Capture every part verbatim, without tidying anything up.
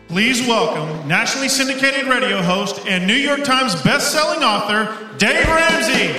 Please welcome nationally syndicated radio host and New York Times best-selling author, Dave Ramsey.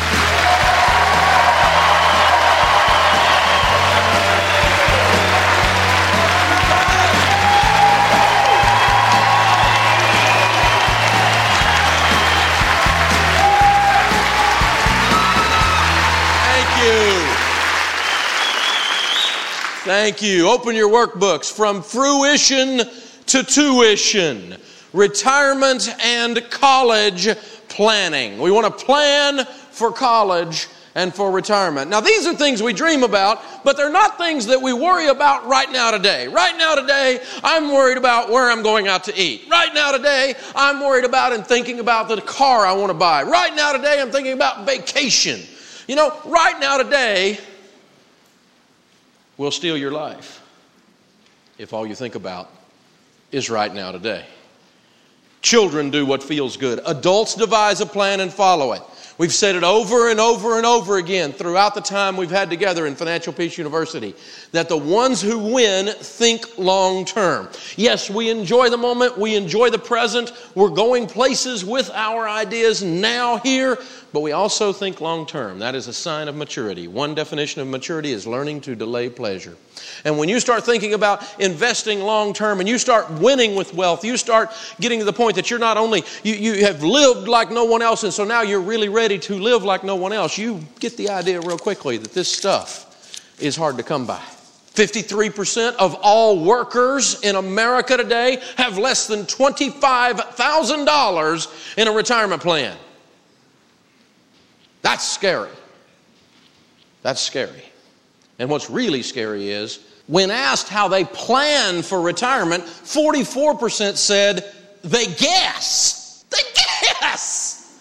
Thank you. Open your workbooks. From fruition to tuition, retirement and college planning. We want to plan for college and for retirement. Now, these are things we dream about, but they're not things that we worry about right now today. Right now today, I'm worried about where I'm going out to eat. Right now today, I'm worried about and thinking about the car I want to buy. Right now today, I'm thinking about vacation. You know, right now today will steal your life if all you think about is right now today. Children do what feels good. Adults devise a plan and follow it. We've said it over and over and over again throughout the time we've had together in Financial Peace University that the ones who win think long term. Yes, we enjoy the moment. We enjoy the present. We're going places with our ideas now here, but we also think long term. That is a sign of maturity. One definition of maturity is learning to delay pleasure. And when you start thinking about investing long term and you start winning with wealth, you start getting to the point that you're not only, you, you have lived like no one else, and so now you're really ready to live like no one else. You get the idea real quickly that this stuff is hard to come by. fifty-three percent of all workers in America today have less than twenty-five thousand dollars in a retirement plan. That's scary. That's scary. And what's really scary is, when asked how they plan for retirement, forty-four percent said they guess. They guess!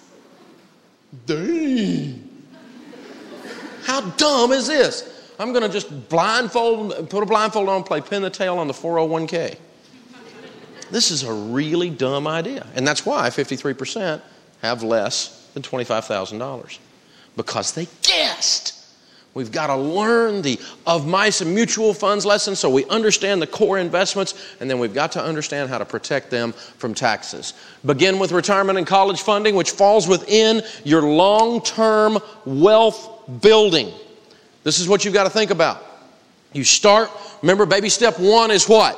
Dang. How dumb is this? I'm going to just blindfold, put a blindfold on, play pin the tail on the four oh one k. This is a really dumb idea. And that's why fifty-three percent have less than twenty-five thousand dollars. Because they guessed. We've got to learn the of mice and mutual funds lesson so we understand the core investments, and then we've got to understand how to protect them from taxes. Begin with retirement and college funding, which falls within your long-term wealth building. This is what you've got to think about. You start, remember, baby step one is what?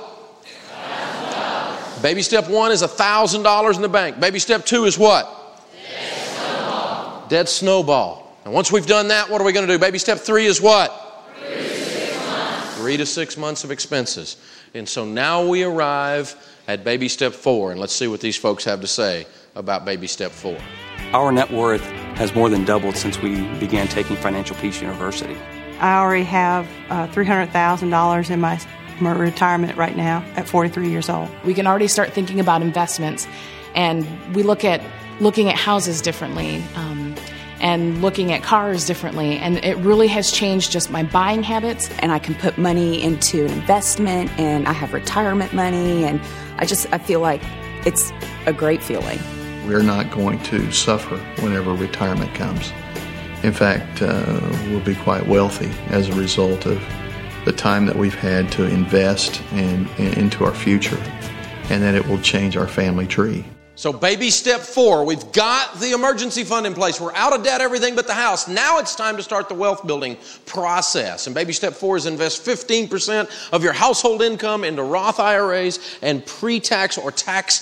Baby step one is one thousand dollars in the bank. Baby step two is what? Dead snowball. Dead snowball. And once we've done that, what are we going to do? Baby step three is what? Three to six months. Three to six months of expenses. And so now we arrive at baby step four. And let's see what these folks have to say about baby step four. Our net worth has more than doubled since we began taking Financial Peace University. I already have uh, three hundred thousand dollars in my, my retirement right now at forty-three years old. We can already start thinking about investments, and we look at looking at houses differently. Um, and looking at cars differently, and it really has changed just my buying habits. And I can put money into an investment, and I have retirement money, and I just I feel like it's a great feeling. We're not going to suffer whenever retirement comes. In fact, uh, we'll be quite wealthy as a result of the time that we've had to invest in, in, into our future, and that it will change our family tree. So baby step four, we've got the emergency fund in place. We're out of debt, everything but the house. Now it's time to start the wealth building process. And baby step four is invest fifteen percent of your household income into Roth I R As and pre-tax or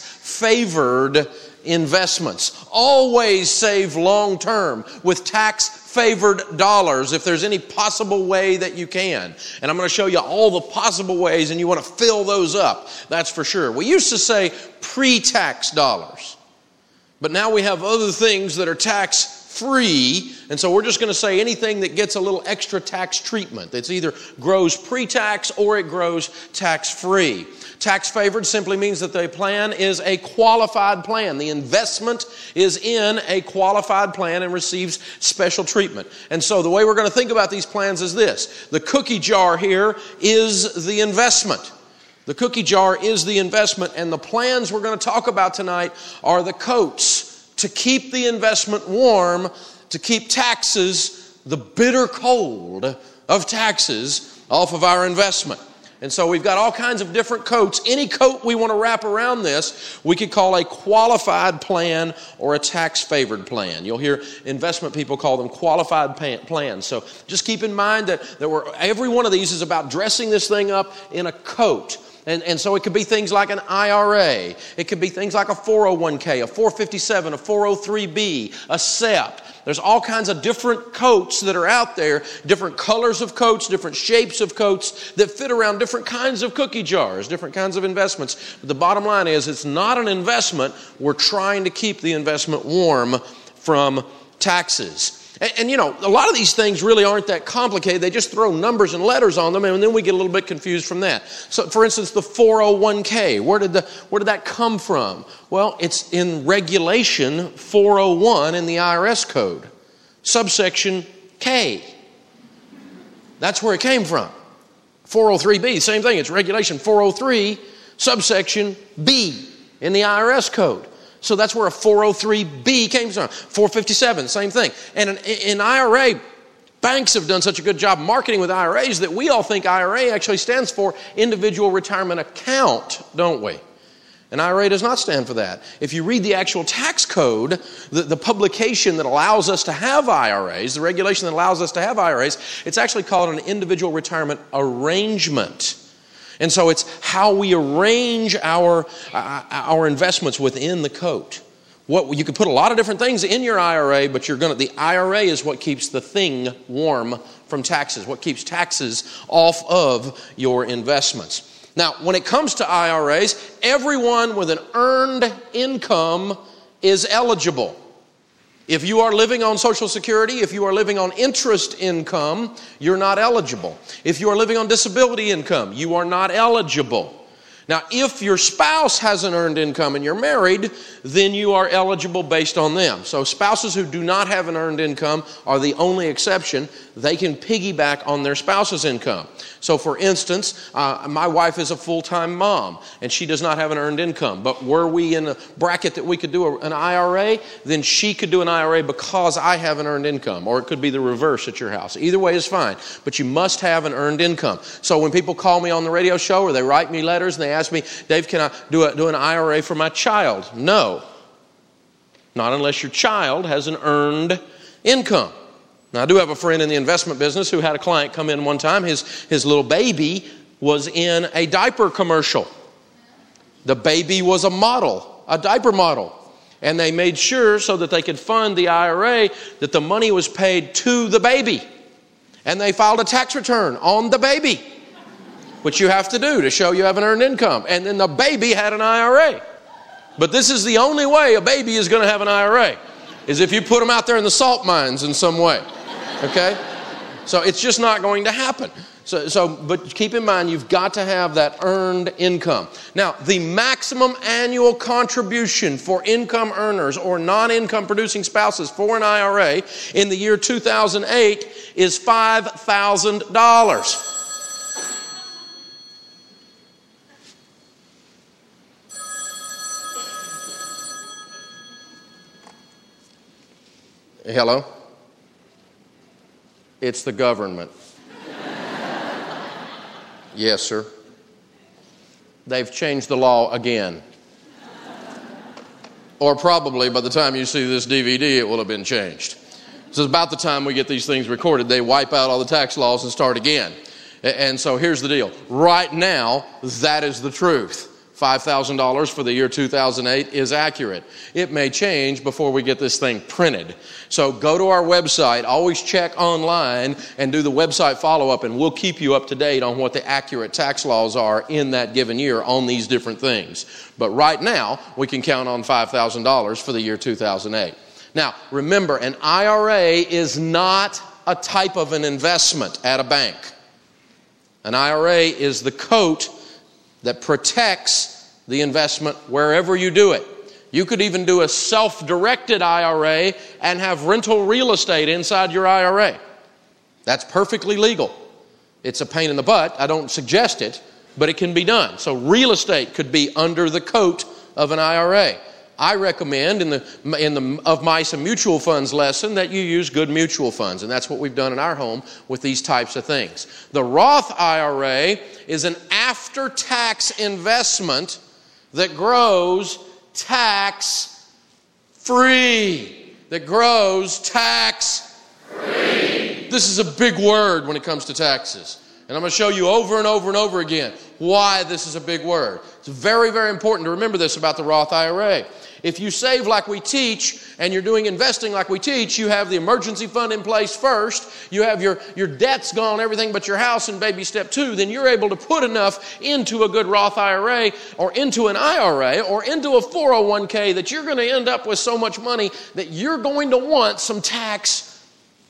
tax-favored investments. Always save long-term with tax-favored dollars if there's any possible way that you can. And I'm going to show you all the possible ways, and you want to fill those up. That's for sure. We used to say pre-tax dollars, but now we have other things that are tax-free, and so we're just going to say anything that gets a little extra tax treatment. It's either grows pre-tax or it grows tax-free. Tax-favored simply means that the plan is a qualified plan. The investment is in a qualified plan and receives special treatment. And so the way we're going to think about these plans is this. The cookie jar here is the investment. The cookie jar is the investment, and the plans we're going to talk about tonight are the coats to keep the investment warm, to keep taxes, the bitter cold of taxes, off of our investment. And so we've got all kinds of different coats. Any coat we want to wrap around this, we could call a qualified plan or a tax-favored plan. You'll hear investment people call them qualified plans. So just keep in mind that, that we're, every one of these is about dressing this thing up in a coat. And, and so it could be things like an I R A. It could be things like a four oh one k, a four fifty-seven, a four oh three b, a S E P. There's all kinds of different coats that are out there, different colors of coats, different shapes of coats that fit around different kinds of cookie jars, different kinds of investments. But the bottom line is it's not an investment. We're trying to keep the investment warm from taxes. And, and, you know, a lot of these things really aren't that complicated. They just throw numbers and letters on them, and then we get a little bit confused from that. So, for instance, the four oh one k, where did the where did that come from? Well, it's in Regulation four oh one in the I R S code, subsection K. That's where it came from. four oh three b, same thing. It's Regulation four oh three, subsection B in the I R S code. So that's where a four oh three b came from. four fifty-seven, same thing. And in, in I R A, banks have done such a good job marketing with I R As that we all think I R A actually stands for Individual Retirement Account, don't we? An I R A does not stand for that. If you read the actual tax code, the, the publication that allows us to have I R As, the regulation that allows us to have I R As, it's actually called an Individual Retirement Arrangement. And so it's how we arrange our, uh, our investments within the coat. What, you can put a lot of different things in your I R A, but you're gonna, the I R A is what keeps the thing warm from taxes, what keeps taxes off of your investments. Now, when it comes to I R As, everyone with an earned income is eligible. If you are living on Social Security, if you are living on interest income, you're not eligible. If you are living on disability income, you are not eligible. Now, if your spouse has an earned income and you're married, then you are eligible based on them. So spouses who do not have an earned income are the only exception. They can piggyback on their spouse's income. So for instance, uh, my wife is a full-time mom and she does not have an earned income. But were we in a bracket that we could do a, an I R A, then she could do an I R A because I have an earned income. Or it could be the reverse at your house. Either way is fine. But you must have an earned income. So when people call me on the radio show or they write me letters and they ask me, Dave, can I do, a, do an I R A for my child? No. Not unless your child has an earned income. Now, I do have a friend in the investment business who had a client come in one time. His, his little baby was in a diaper commercial. The baby was a model, a diaper model. And they made sure so that they could fund the I R A that the money was paid to the baby. And they filed a tax return on the baby, which you have to do to show you have an earned income. And then the baby had an I R A. But this is the only way a baby is going to have an I R A, is if you put them out there in the salt mines in some way. Okay? So it's just not going to happen. So, so, but keep in mind, you've got to have that earned income. Now, the maximum annual contribution for income earners or non-income producing spouses for an I R A in the year two thousand eight is five thousand dollars. Hello? It's the government. Yes, sir. They've changed the law again. Or probably by the time you see this D V D, it will have been changed. So about the time we get these things recorded, they wipe out all the tax laws and start again. And so here's the deal. Right now, that is the truth. five thousand dollars for the year two thousand eight is accurate. It may change before we get this thing printed. So go to our website, always check online and do the website follow-up, and we'll keep you up to date on what the accurate tax laws are in that given year on these different things. But right now, we can count on five thousand dollars for the year two thousand eight. Now, remember, an I R A is not a type of an investment at a bank. An I R A is the coat that protects the investment wherever you do it. You could even do a self-directed I R A and have rental real estate inside your I R A. That's perfectly legal. It's a pain in the butt. I don't suggest it, but it can be done. So real estate could be under the coat of an I R A. I recommend in the in the Of Mice and Mutual Funds lesson that you use good mutual funds, and that's what we've done in our home with these types of things. The Roth I R A is an after-tax investment that grows tax-free. That grows tax-free. This is a big word when it comes to taxes. And I'm going to show you over and over and over again why this is a big word. It's very, very important to remember this about the Roth I R A. If you save like we teach and you're doing investing like we teach, you have the emergency fund in place first, you have your, your debt's gone, everything but your house in baby step two, then you're able to put enough into a good Roth I R A or into an I R A or into a four oh one k that you're going to end up with so much money that you're going to want some tax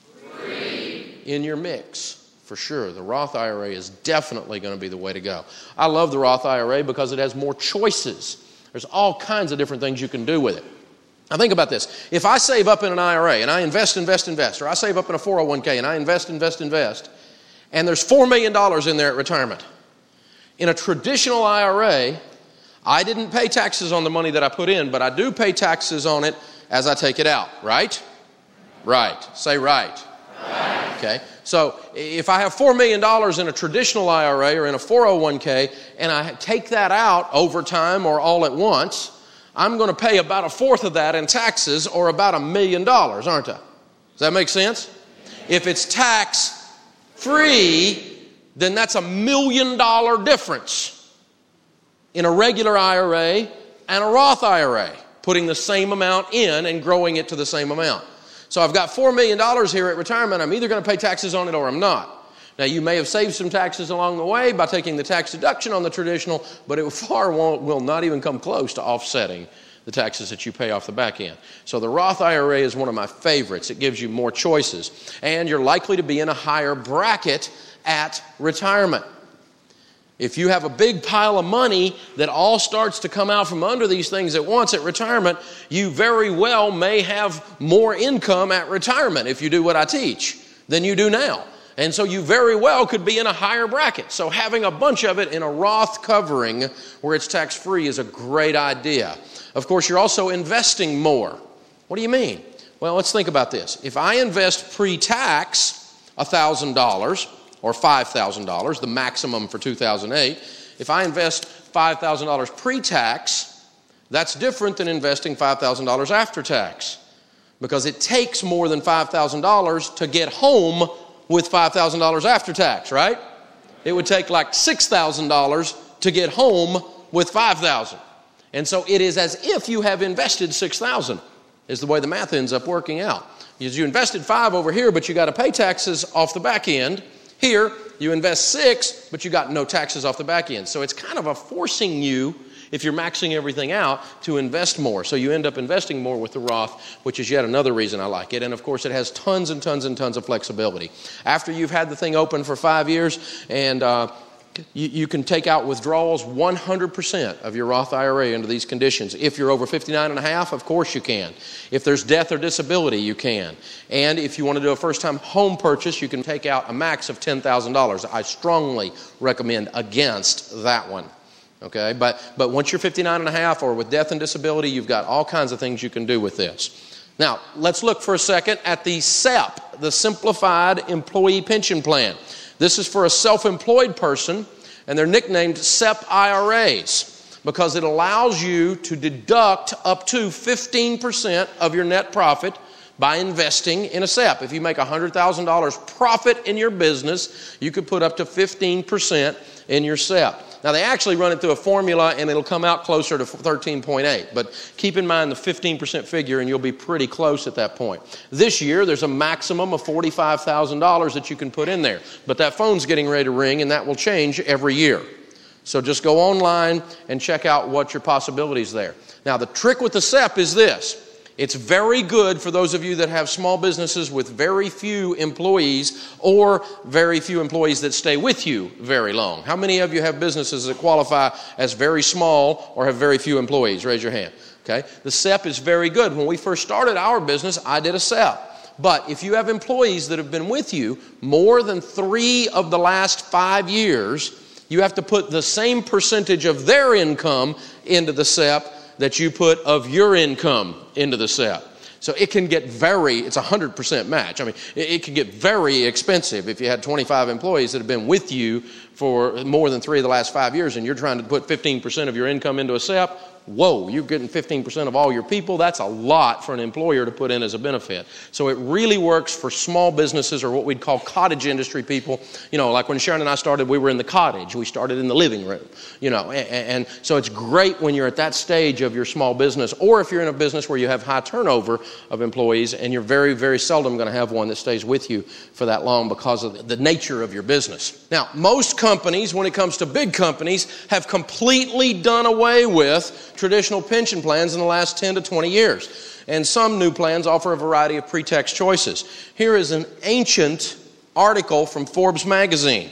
free in your mix. For sure, the Roth I R A is definitely going to be the way to go. I love the Roth I R A because it has more choices. There's all kinds of different things you can do with it. Now think about this. If I save up in an I R A and I invest, invest, invest, or I save up in a four oh one k and I invest, invest, invest, and there's four million dollars in there at retirement. In a traditional I R A, I didn't pay taxes on the money that I put in, but I do pay taxes on it as I take it out, right? Right. Say right. Right. Okay. So if I have four million dollars in a traditional I R A or in a four oh one k and I take that out over time or all at once, I'm going to pay about a fourth of that in taxes or about a million dollars, aren't I? Does that make sense? If it's tax free, then that's a million dollar difference in a regular I R A and a Roth I R A, putting the same amount in and growing it to the same amount. So I've got four million dollars here at retirement. I'm either going to pay taxes on it or I'm not. Now, you may have saved some taxes along the way by taking the tax deduction on the traditional, but it far won't, will not even come close to offsetting the taxes that you pay off the back end. So the Roth I R A is one of my favorites. It gives you more choices, and you're likely to be in a higher bracket at retirement. If you have a big pile of money that all starts to come out from under these things at once at retirement, you very well may have more income at retirement if you do what I teach than you do now. And so you very well could be in a higher bracket. So having a bunch of it in a Roth covering where it's tax-free is a great idea. Of course, you're also investing more. What do you mean? Well, let's think about this. If I invest pre-tax one thousand dollars, or five thousand dollars, the maximum for two thousand eight. If I invest five thousand dollars pre-tax, that's different than investing five thousand dollars after tax, because it takes more than five thousand dollars to get home with five thousand dollars after tax, right? It would take like six thousand dollars to get home with five thousand dollars. And so it is as if you have invested six thousand dollars, is the way the math ends up working out. Because you invested five over here, but you got to pay taxes off the back end. Here, you invest six, but you got no taxes off the back end. So it's kind of a forcing you, if you're maxing everything out, to invest more. So you end up investing more with the Roth, which is yet another reason I like it. And of course, it has tons and tons and tons of flexibility. After you've had the thing open for five years, and uh, you, you can take out withdrawals one hundred percent of your Roth I R A under these conditions. If you're over fifty-nine and a half, of course you can. If there's death or disability, you can. And if you want to do a first-time home purchase, you can take out a max of ten thousand dollars. I strongly recommend against that one. Okay, but, but once you're fifty-nine and a half or with death and disability, you've got all kinds of things you can do with this. Now, let's look for a second at the S E P, the Simplified Employee Pension Plan. This is for a self-employed person, and they're nicknamed S E P I R As because it allows you to deduct up to fifteen percent of your net profit by investing in a S E P. If you make one hundred thousand dollars profit in your business, you could put up to fifteen percent in your S E P. Now, they actually run it through a formula, and it'll come out closer to thirteen point eight. But keep in mind the fifteen percent figure, and you'll be pretty close at that point. This year, there's a maximum of forty-five thousand dollars that you can put in there. But that phone's getting ready to ring, and that will change every year. So just go online and check out what your possibilities there. Now, the trick with the S E P is this. It's very good for those of you that have small businesses with very few employees or very few employees that stay with you very long. How many of you have businesses that qualify as very small or have very few employees? Raise your hand. Okay. The S E P is very good. When we first started our business, I did a S E P. But if you have employees that have been with you more than three of the last five years, you have to put the same percentage of their income into the S E P that you put of your income into the S E P. So it can get very, it's a one hundred percent match. I mean, it, it can get very expensive if you had twenty-five employees that have been with you for more than three of the last five years and you're trying to put fifteen percent of your income into a S E P. Whoa, you're getting fifteen percent of all your people. That's a lot for an employer to put in as a benefit. So it really works for small businesses or what we'd call cottage industry people. You know, like when Sharon and I started, we were in the cottage. We started in the living room, you know. And, and so it's great when you're at that stage of your small business, or if you're in a business where you have high turnover of employees and you're very, very seldom going to have one that stays with you for that long because of the nature of your business. Now, most companies, when it comes to big companies, have completely done away with traditional pension plans in the last ten to twenty years. And some new plans offer a variety of pre-tax choices. Here is an ancient article from Forbes magazine.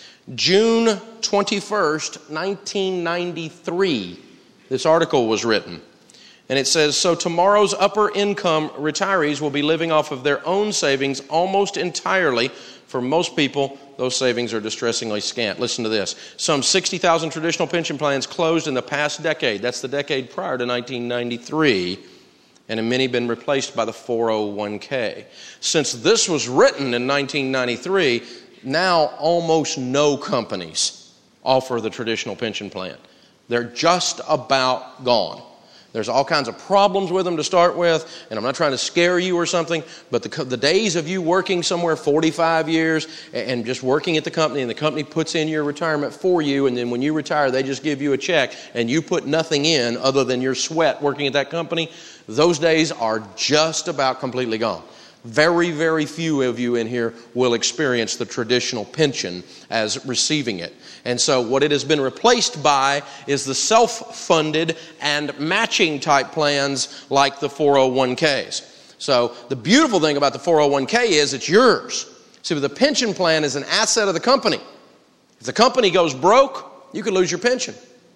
June twenty-first, nineteen ninety-three. This article was written. And it says, so tomorrow's upper income retirees will be living off of their own savings almost entirely. For most people, those savings are distressingly scant. Listen to this. Some sixty thousand traditional pension plans closed in the past decade. That's the decade prior to nineteen ninety-three. And have many been replaced by the four oh one k. Since this was written in nineteen ninety-three, now almost no companies offer the traditional pension plan. They're just about gone. There's all kinds of problems with them to start with, and I'm not trying to scare you or something, but the, the days of you working somewhere forty-five years and just working at the company, and the company puts in your retirement for you, and then when you retire, they just give you a check, and you put nothing in other than your sweat working at that company, those days are just about completely gone. Very, very few of you in here will experience the traditional pension as receiving it. And so what it has been replaced by is the self-funded and matching type plans like the four oh one k's. So the beautiful thing about the four oh one k is it's yours. See, the pension plan is an asset of the company. If the company goes broke, you could lose your pension.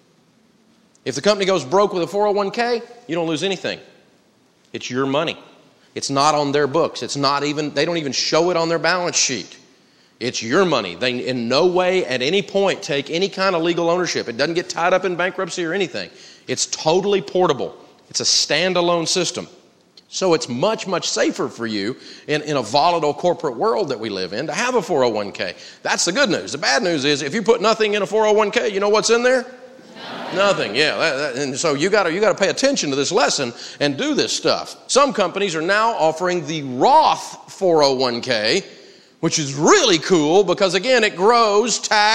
If the company goes broke with a four oh one k, you don't lose anything. It's your money. It's not on their books. It's not even, they don't even show it on their balance sheet. It's your money. They in no way at any point take any kind of legal ownership. It doesn't get tied up in bankruptcy or anything. It's totally portable. It's a standalone system. So it's much, much safer for you in, in a volatile corporate world that we live in to have a four oh one k. That's the good news. The bad news is if you put nothing in a four oh one k, you know what's in there? Nothing, yeah. That, that, and so you got to you got to pay attention to this lesson and do this stuff. Some companies are now offering the Roth four oh one k, which is really cool because, again, it grows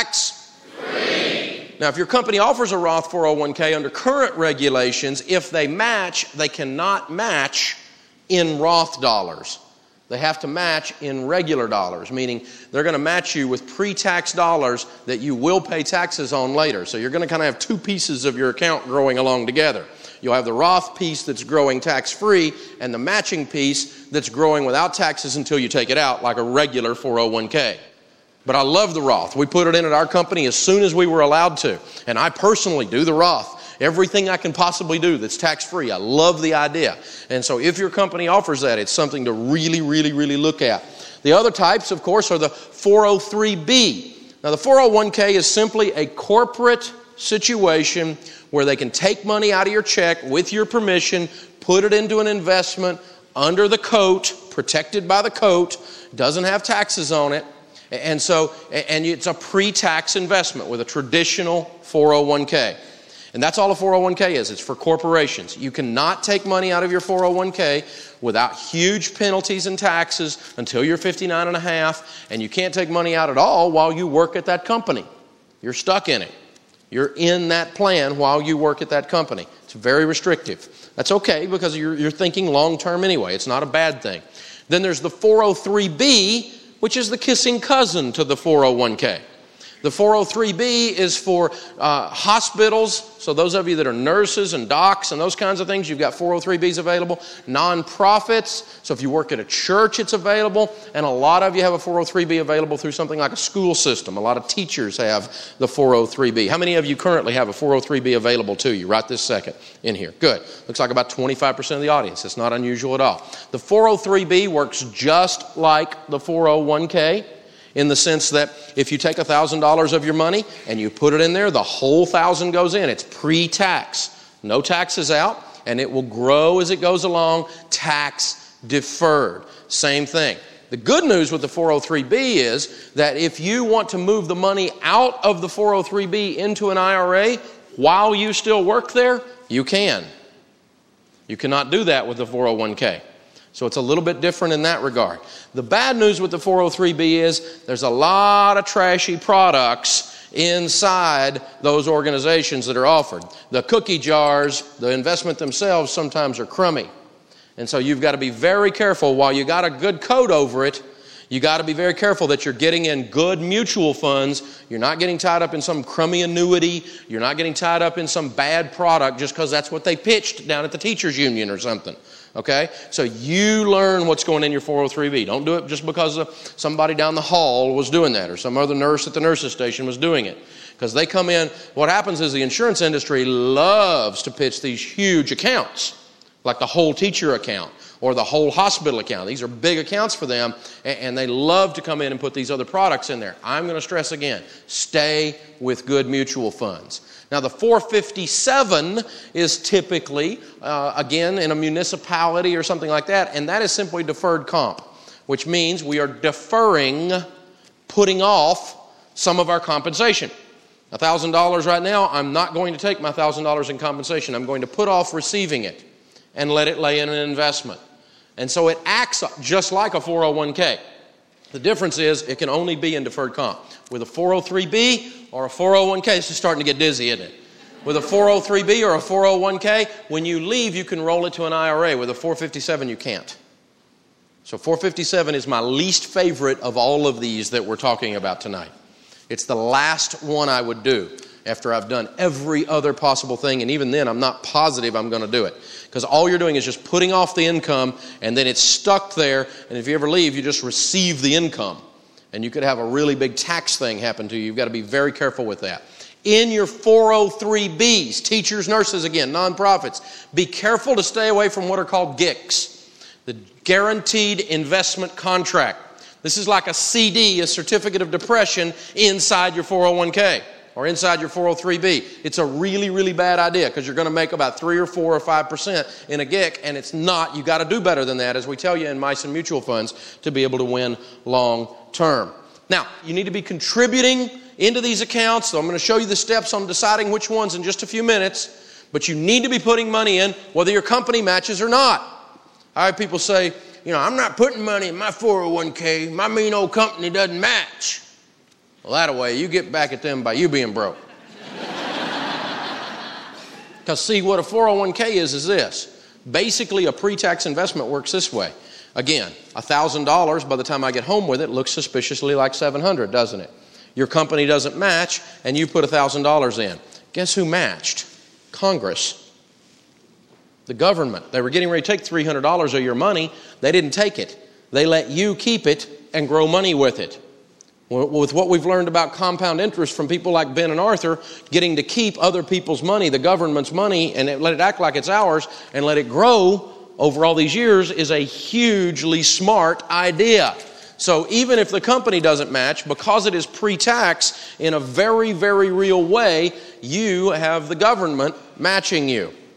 tax-free. Now, if your company offers a Roth four oh one k under current regulations, if they match, they cannot match in Roth dollars. They have to match in regular dollars, meaning they're going to match you with pre-tax dollars that you will pay taxes on later. So you're going to kind of have two pieces of your account growing along together. You'll have the Roth piece that's growing tax-free and the matching piece that's growing without taxes until you take it out, like a regular four oh one k. But I love the Roth. We put it in at our company as soon as we were allowed to. And I personally do the Roth. Everything I can possibly do that's tax-free. I love the idea. And so if your company offers that, it's something to really, really, really look at. The other types, of course, are the four oh three b. Now, the four oh one k is simply a corporate situation where they can take money out of your check with your permission, put it into an investment under the coat, protected by the coat, doesn't have taxes on it. And so, and it's a pre-tax investment with a traditional four oh one k. And that's all a four oh one k is. It's for corporations. You cannot take money out of your four oh one k without huge penalties and taxes until you're fifty-nine and a half, and you can't take money out at all while you work at that company. You're stuck in it. You're in that plan while you work at that company. It's very restrictive. That's okay because you're, you're thinking long-term anyway. It's not a bad thing. Then there's the four oh three b, which is the kissing cousin to the four oh one k. The four oh three b is for uh, hospitals. So those of you that are nurses and docs and those kinds of things, you've got four oh three b's available. Nonprofits. So if you work at a church, it's available. And a lot of you have a four oh three b available through something like a school system. A lot of teachers have the four oh three b. How many of you currently have a four oh three b available to you right this second in here? Good. Looks like about twenty-five percent of the audience. It's not unusual at all. The four oh three b works just like the four oh one k. In the sense that if you take one thousand dollars of your money and you put it in there, the whole one thousand dollars goes in. It's pre-tax. No taxes out, and it will grow as it goes along, tax deferred. Same thing. The good news with the four oh three B is that if you want to move the money out of the four oh three B into an I R A while you still work there, you can. You cannot do that with the four oh one K. So it's a little bit different in that regard. The bad news with the four oh three B is there's a lot of trashy products inside those organizations that are offered. The cookie jars, the investment themselves sometimes are crummy. And so you've got to be very careful. While you got a good coat over it, you got to be very careful that you're getting in good mutual funds. You're not getting tied up in some crummy annuity. You're not getting tied up in some bad product just because that's what they pitched down at the teachers union or something. Okay? So you learn what's going in your four oh three B. Don't do it just because somebody down the hall was doing that or some other nurse at the nurse's station was doing it. Because they come in, what happens is the insurance industry loves to pitch these huge accounts, like the whole teacher account or the whole hospital account. These are big accounts for them, and they love to come in and put these other products in there. I'm going to stress again, stay with good mutual funds. Now, the four fifty-seven is typically, uh, again, in a municipality or something like that, and that is simply deferred comp, which means we are deferring, putting off some of our compensation. one thousand dollars right now, I'm not going to take my one thousand dollars in compensation. I'm going to put off receiving it and let it lay in an investment. And so it acts just like a four oh one K. The difference is it can only be in deferred comp. With a four oh three B or a four oh one K, it's just starting to get dizzy, isn't it? With a four oh three B or a four oh one K, when you leave, you can roll it to an I R A. With a four fifty-seven, you can't. So four fifty-seven is my least favorite of all of these that we're talking about tonight. It's the last one I would do after I've done every other possible thing, and even then I'm not positive I'm going to do it. Because all you're doing is just putting off the income, and then it's stuck there, and if you ever leave, you just receive the income. And you could have a really big tax thing happen to you. You've got to be very careful with that. In your four oh three Bs, teachers, nurses, again, nonprofits, be careful to stay away from what are called G I Cs, the Guaranteed Investment Contract. This is like a C D, a certificate of depression, inside your four oh one K or inside your four oh three B. It's a really, really bad idea because you're going to make about three or four or five percent in a G I C, and it's not. You got to do better than that, as we tell you in Mice and Mutual Funds, to be able to win long term. Now, you need to be contributing into these accounts. So I'm going to show you the steps on deciding which ones in just a few minutes. But you need to be putting money in whether your company matches or not. I have people say, you know, I'm not putting money in my four oh one K. My mean old company doesn't match. Well, that way, you get back at them by you being broke. Because see, what a four oh one K is, is this. Basically, a pre-tax investment works this way. Again, one thousand dollars, by the time I get home with it, looks suspiciously like seven hundred dollars, doesn't it? Your company doesn't match, and you put one thousand dollars in. Guess who matched? Congress. The government. They were getting ready to take three hundred dollars of your money. They didn't take it. They let you keep it and grow money with it. With what we've learned about compound interest from people like Ben and Arthur, getting to keep other people's money, the government's money, and let it act like it's ours and let it grow over all these years is a hugely smart idea. So even if the company doesn't match, because it is pre-tax, in a very, very real way, you have the government matching you.